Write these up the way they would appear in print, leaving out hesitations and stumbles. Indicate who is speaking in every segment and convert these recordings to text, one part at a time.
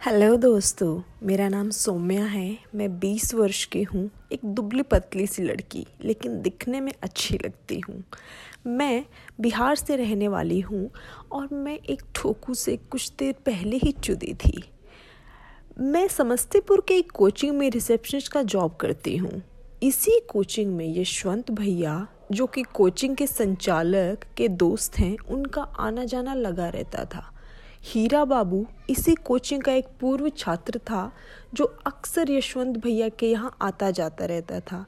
Speaker 1: Hello दोस्तों, मेरा नाम सौम्या है। मैं 20 वर्ष की हूँ। एक दुबली पतली सी लड़की, लेकिन दिखने में अच्छी लगती हूँ। मैं बिहार से रहने वाली हूँ और मैं एक ठोकू से कुछ देर पहले ही चुदी थी। मैं समस्तीपुर के एक कोचिंग में रिसेप्शनिस्ट का जॉब करती हूँ। इसी कोचिंग में यशवंत भैया, जो कि कोचिंग के संचालक के दोस्त हैं, उनका आना जाना लगा रहता था। हीरा बाबू इसी कोचिंग का एक पूर्व छात्र था, जो अक्सर यशवंत भैया के यहाँ आता जाता रहता था।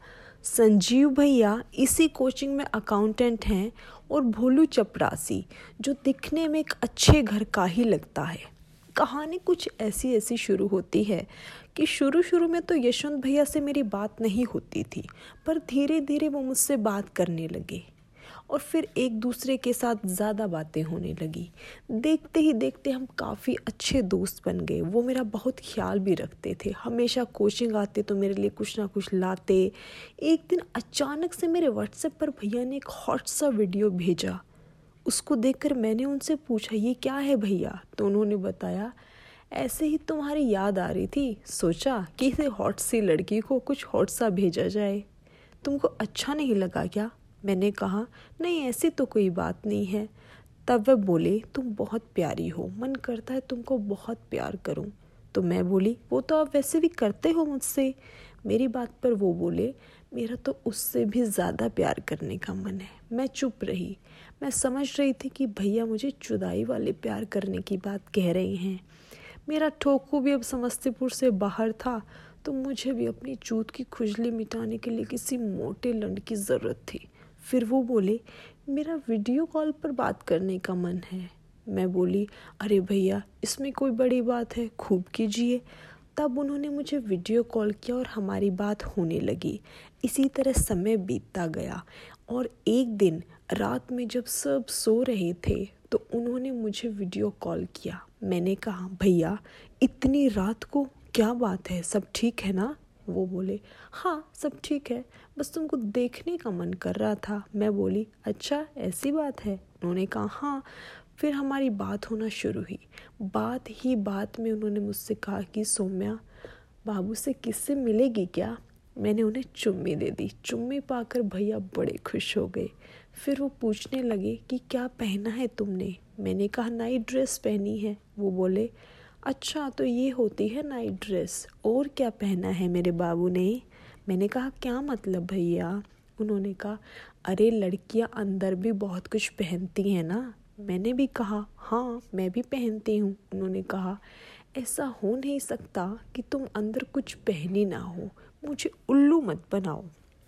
Speaker 1: संजीव भैया इसी कोचिंग में अकाउंटेंट हैं और भोलू चपरासी, जो दिखने में एक अच्छे घर का ही लगता है। कहानी कुछ ऐसी शुरू होती है कि शुरू में तो यशवंत भैया से मेरी बात नहीं होती थी, पर धीरे धीरे वो मुझसे बात करने लगे और फिर एक दूसरे के साथ ज़्यादा बातें होने लगी। देखते ही देखते हम काफ़ी अच्छे दोस्त बन गए। वो मेरा बहुत ख्याल भी रखते थे। हमेशा कोचिंग आते तो मेरे लिए कुछ ना कुछ लाते। एक दिन अचानक से मेरे व्हाट्सएप पर भैया ने एक हॉट सा वीडियो भेजा। उसको देखकर मैंने उनसे पूछा, ये क्या है भैया? तो उन्होंने बताया, ऐसे ही तुम्हारी याद आ रही थी, सोचा कि इसे हॉट सी लड़की को कुछ हॉट सा भेजा जाए। तुमको अच्छा नहीं लगा क्या? मैंने कहा, नहीं ऐसी तो कोई बात नहीं है। तब वह बोले, तुम बहुत प्यारी हो, मन करता है तुमको बहुत प्यार करूं। तो मैं बोली, वो तो आप वैसे भी करते हो मुझसे। मेरी बात पर वो बोले, मेरा तो उससे भी ज़्यादा प्यार करने का मन है। मैं चुप रही। मैं समझ रही थी कि भैया मुझे जुदाई वाले प्यार करने की बात कह रहे हैं। मेरा ठोकू भी अब समस्तीपुर से बाहर था, तो मुझे भी अपनी चूत की खुजली मिटाने के लिए किसी मोटे लंड की ज़रूरत थी। फिर वो बोले, मेरा वीडियो कॉल पर बात करने का मन है। मैं बोली, अरे भैया इसमें कोई बड़ी बात है, खूब कीजिए। तब उन्होंने मुझे वीडियो कॉल किया और हमारी बात होने लगी। इसी तरह समय बीतता गया और एक दिन रात में जब सब सो रहे थे तो उन्होंने मुझे वीडियो कॉल किया। मैंने कहा, भैया इतनी रात को क्या बात है, सब ठीक है ना? वो बोले, हाँ सब ठीक है, बस तुमको देखने का मन कर रहा था। मैं बोली, अच्छा ऐसी बात है? उन्होंने कहा, हाँ। फिर हमारी बात होना शुरू हुई। बात ही बात में उन्होंने मुझसे कहा कि सौम्या, बाबू से किससे मिलेगी क्या? मैंने उन्हें चुम्मी दे दी। चुम्मी पाकर भैया बड़े खुश हो गए। फिर वो पूछने लगे कि क्या पहना है तुमने? मैंने कहा, नाइट ड्रेस पहनी है। वो बोले, अच्छा तो ये होती है नाइट ड्रेस, और क्या पहना है मेरे बाबू ने? मैंने कहा, क्या मतलब भैया? उन्होंने कहा, अरे लड़कियां अंदर भी बहुत कुछ पहनती हैं ना। मैंने भी कहा, हाँ मैं भी पहनती हूँ। उन्होंने कहा, ऐसा हो नहीं सकता कि तुम अंदर कुछ पहनी ना हो, मुझे उल्लू मत बनाओ।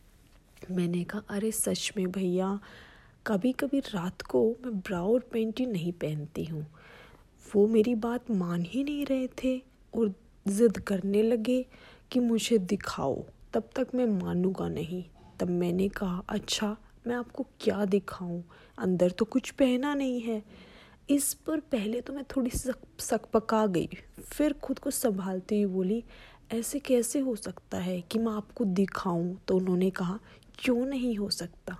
Speaker 1: मैंने कहा, अरे सच में भैया, कभी कभी रात को मैं ब्रा और पैंटी नहीं पहनती हूँ। वो मेरी बात मान ही नहीं रहे थे और ज़िद करने लगे कि मुझे दिखाओ, तब तक मैं मानूंगा नहीं। तब मैंने कहा, अच्छा मैं आपको क्या दिखाऊं, अंदर तो कुछ पहना नहीं है। इस पर पहले तो मैं थोड़ी सकपका गई, फिर खुद को संभालते हुए बोली, ऐसे कैसे हो सकता है कि मैं आपको दिखाऊं? तो उन्होंने कहा, क्यों नहीं हो सकता?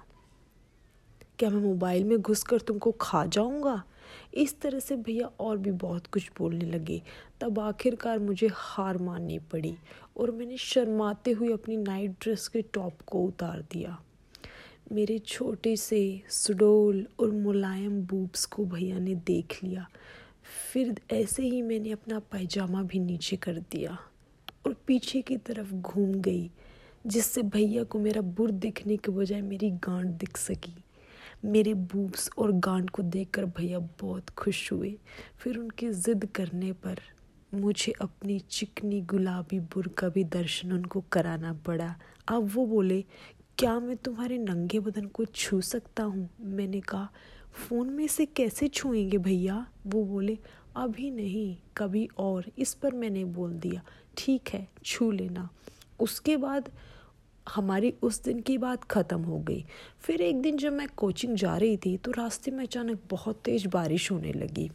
Speaker 1: क्या मैं मोबाइल में घुसकर तुमको खा जाऊंगा? इस तरह से भैया और भी बहुत कुछ बोलने लगे। तब आखिरकार मुझे हार माननी पड़ी और मैंने शर्माते हुए अपनी नाइट ड्रेस के टॉप को उतार दिया। मेरे छोटे से सुडौल और मुलायम बूब्स को भैया ने देख लिया। फिर ऐसे ही मैंने अपना पायजामा भी नीचे कर दिया और पीछे की तरफ घूम गई, जिससे भैया को मेरा बुर दिखने के बजाय मेरी गांठ दिख सकी। मेरे बूब्स और गांठ को देखकर भैया बहुत खुश हुए। फिर उनकी ज़िद करने पर मुझे अपनी चिकनी गुलाबी बुर का भी दर्शन उनको कराना पड़ा। अब वो बोले, क्या मैं तुम्हारे नंगे बदन को छू सकता हूँ? मैंने कहा, फ़ोन में से कैसे छुएंगे भैया? वो बोले, अभी नहीं, कभी और। इस पर मैंने बोल दिया, ठीक है छू लेना। उसके बाद हमारी उस दिन की बात ख़त्म हो गई। फिर एक दिन जब मैं कोचिंग जा रही थी तो रास्ते में अचानक बहुत तेज़ बारिश होने लगी।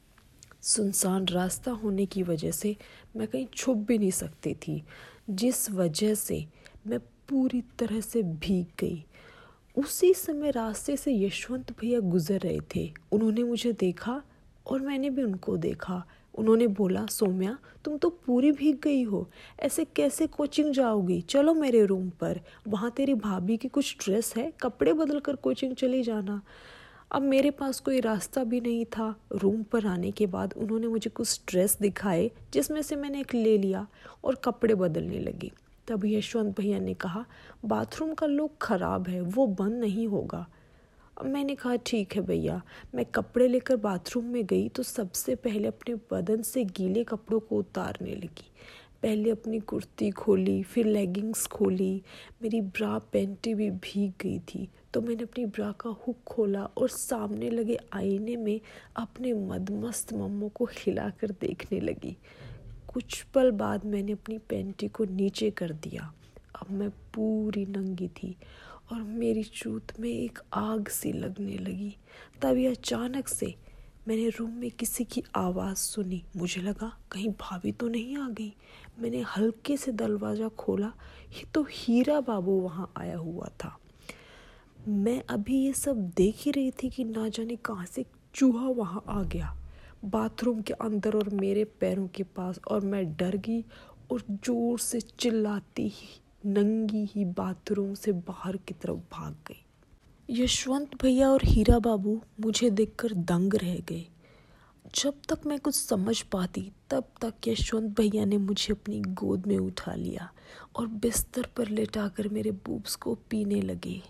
Speaker 1: सुनसान रास्ता होने की वजह से मैं कहीं छुप भी नहीं सकती थी, जिस वजह से मैं पूरी तरह से भीग गई। उसी समय रास्ते से यशवंत भैया गुजर रहे थे। उन्होंने मुझे देखा और मैंने भी उनको देखा। उन्होंने बोला, सौम्या तुम तो पूरी भीग गई हो, ऐसे कैसे कोचिंग जाओगी? चलो मेरे रूम पर, वहाँ तेरी भाभी की कुछ ड्रेस है, कपड़े बदल कर कोचिंग चली जाना। अब मेरे पास कोई रास्ता भी नहीं था। रूम पर आने के बाद उन्होंने मुझे कुछ ड्रेस दिखाए, जिसमें से मैंने एक ले लिया और कपड़े बदलने लगी। तब यशवंत भैया ने कहा, बाथरूम का लॉक खराब है, वो बंद नहीं होगा। अब मैंने कहा, ठीक है भैया। मैं कपड़े लेकर बाथरूम में गई तो सबसे पहले अपने बदन से गीले कपड़ों को उतारने लगी। पहले अपनी कुर्ती खोली, फिर लेगिंग्स खोली। मेरी ब्रा पैंटी भी भीग गई थी, तो मैंने अपनी ब्रा का हुक खोला और सामने लगे आईने में अपने मदमस्त मम्मों को हिलाकर देखने लगी। कुछ पल बाद मैंने अपनी पैंटी को नीचे कर दिया। अब मैं पूरी नंगी थी और मेरी चूत में एक आग सी लगने लगी। तभी अचानक से मैंने रूम में किसी की आवाज़ सुनी। मुझे लगा कहीं भाभी तो नहीं आ गई। मैंने हल्के से दरवाज़ा खोला तो हीरा बाबू वहाँ आया हुआ था। मैं अभी ये सब देख ही रही थी कि ना जाने कहाँ से चूहा वहाँ आ गया, बाथरूम के अंदर और मेरे पैरों के पास, और मैं डर गई और ज़ोर से चिल्लाती ही नंगी ही बाथरूम से बाहर की तरफ भाग गई। यशवंत भैया और हीरा बाबू मुझे देखकर दंग रह गए। जब तक मैं कुछ समझ पाती तब तक यशवंत भैया ने मुझे अपनी गोद में उठा लिया और बिस्तर पर लेटाकर मेरे बूब्स को पीने लगे।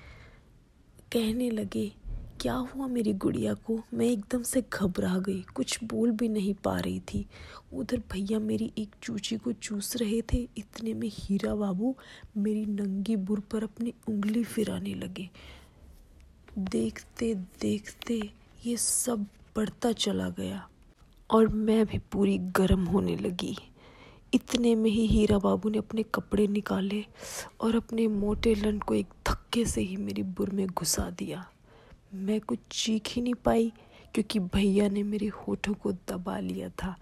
Speaker 1: कहने लगे, क्या हुआ मेरी गुड़िया को? मैं एकदम से घबरा गई, कुछ बोल भी नहीं पा रही थी। उधर भैया मेरी एक चूची को चूस रहे थे। इतने में हीरा बाबू मेरी नंगी बुर पर अपनी उंगली फिराने लगे। देखते देखते ये सब बढ़ता चला गया और मैं भी पूरी गर्म होने लगी। इतने में ही हीरा बाबू ने अपने कपड़े निकाले और अपने मोटे लन को एक धक्के से ही मेरी बुर में घुसा दिया। मैं कुछ चीख ही नहीं पाई क्योंकि भैया ने मेरे होठों को दबा लिया था।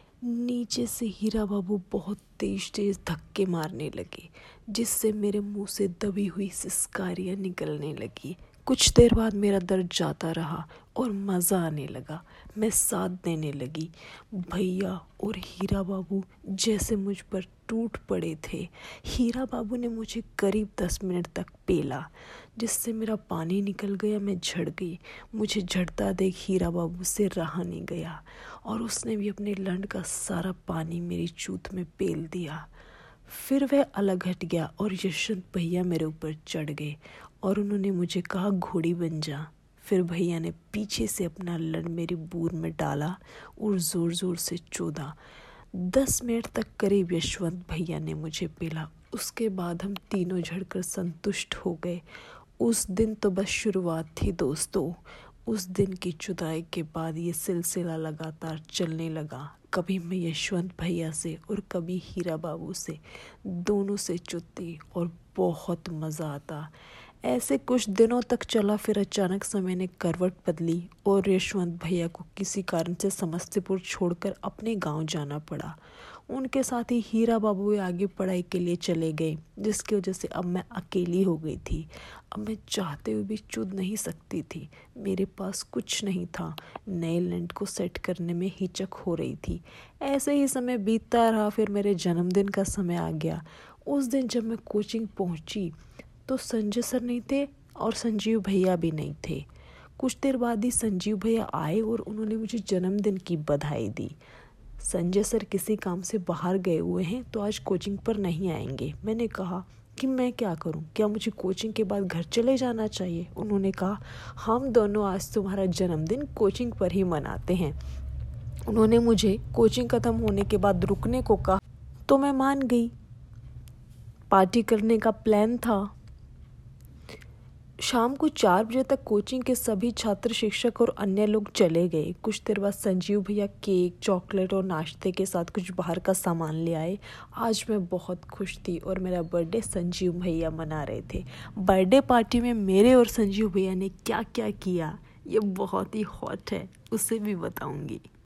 Speaker 1: नीचे से हीरा बाबू बहुत तेज तेज धक्के मारने लगे, जिससे मेरे मुंह से दबी हुई सिसकारियाँ निकलने लगी। कुछ देर बाद मेरा दर्द जाता रहा और मज़ा आने लगा। मैं साथ देने लगी। भैया और हीरा बाबू जैसे मुझ पर टूट पड़े थे। हीरा बाबू ने मुझे करीब 10 मिनट तक पेला, जिससे मेरा पानी निकल गया। मैं झड़ गई। मुझे झड़ता देख हीरा बाबू से रहा नहीं गया और उसने भी अपने लंड का सारा पानी मेरी चूत में पेल दिया। फिर वह अलग हट गया और यशवंत भैया मेरे ऊपर चढ़ गए और उन्होंने मुझे कहा, घोड़ी बन जा। फिर भैया ने पीछे से अपना लड़ मेरी बूर में डाला और ज़ोर ज़ोर से चोदा। 10 मिनट तक करीब यशवंत भैया ने मुझे पिला। उसके बाद हम तीनों झड़कर संतुष्ट हो गए। उस दिन तो बस शुरुआत थी दोस्तों। उस दिन की जुदाई के बाद ये सिलसिला लगातार चलने लगा। कभी मैं यशवंत भैया से और कभी हीरा बाबू से, दोनों से चुत्ती और बहुत मज़ा आता। ऐसे कुछ दिनों तक चला। फिर अचानक से मैंने करवट बदली और यशवंत भैया को किसी कारण से समस्तीपुर छोड़कर अपने गांव जाना पड़ा। उनके साथ ही हीरा बाबू आगे पढ़ाई के लिए चले गए, जिसकी वजह से अब मैं अकेली हो गई थी। अब मैं चाहते हुए भी चुद नहीं सकती थी। मेरे पास कुछ नहीं था। नए लैंड को सेट करने में हिचक हो रही थी। ऐसे ही समय बीतता रहा। फिर मेरे जन्मदिन का समय आ गया। उस दिन जब मैं कोचिंग पहुंची तो संजय सर नहीं थे और संजीव भैया भी नहीं थे। कुछ देर बाद ही संजीव भैया आए और उन्होंने मुझे जन्मदिन की बधाई दी। संजय सर किसी काम से बाहर गए हुए हैं तो आज कोचिंग पर नहीं आएंगे। मैंने कहा कि मैं क्या करूं, क्या मुझे कोचिंग के बाद घर चले जाना चाहिए? उन्होंने कहा, हम दोनों आज तुम्हारा जन्मदिन कोचिंग पर ही मनाते हैं। उन्होंने मुझे कोचिंग ख़त्म होने के बाद रुकने को कहा तो मैं मान गई। पार्टी करने का प्लान था। शाम को 4 बजे तक कोचिंग के सभी छात्र, शिक्षक और अन्य लोग चले गए। कुछ देर बाद संजीव भैया केक, चॉकलेट और नाश्ते के साथ कुछ बाहर का सामान ले आए। आज मैं बहुत खुश थी और मेरा बर्थडे संजीव भैया मना रहे थे। बर्थडे पार्टी में मेरे और संजीव भैया ने क्या क्या किया ये बहुत ही हॉट है, उसे भी बताऊंगी।